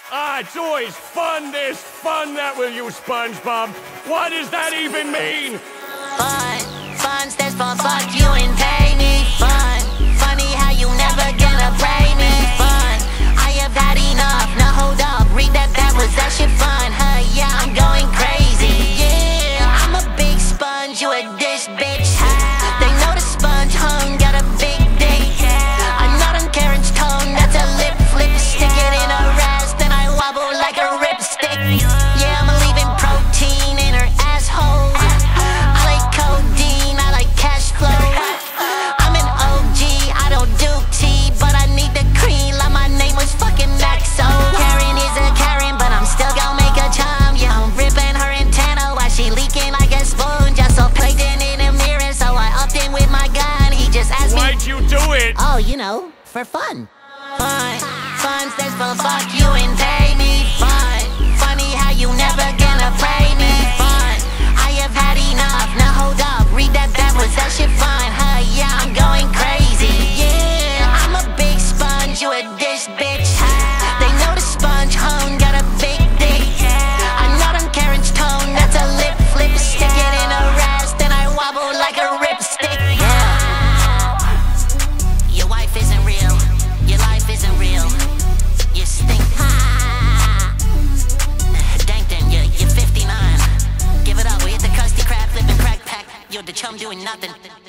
Ah, it's always fun, this, fun that with you, SpongeBob. What does that even mean? Fun stands for fuck you and pay me. Fun, funny how you never gonna pay me. Fun, I have had enough. Now hold up, read that backwards, that shit fun. Huh, yeah, I'm going crazy. Yeah, I'm a big sponge, you a dish, bitch. They know the sponge hung, got a big dick. I'm not on Karen's tongue, that's a lip flip. Stick it in her ass, then I wobble like a ripstick. Yeah, I'm leaving protein in her asshole. I like codeine, I like cash flow. I'm an OG, I don't do tea, but I need the cream like my name was fucking Maxo. Karen is a Karen, but I'm still gonna make a charm. Yeah, I'm ripping her antenna while she leaking like a spoon. Just so plugged in the mirror, so I upped in with my gun. He just asked me, why'd you do it? Oh, you know, for fun. Fun stands for fuck you and pay me. Fun, funny how you never gonna pay me. Fun, I have had enough. Now hold up, read that backwards, that shit fun. Huh, yeah, I'm going crazy. Yeah, I'm a big sponge, you a dish, bitch. They know the sponge hung, got a big dick. I'm not on Karen's tongue, that's a lip flip. Stick it in her ass, then I wobble like a ripstick. Yeah, your wife isn't real, your life isn't real. You stink. Dankton, you're 59. Give it up, we hit the Krusty Krab, flipping crack pack. You're the chum doing nothing.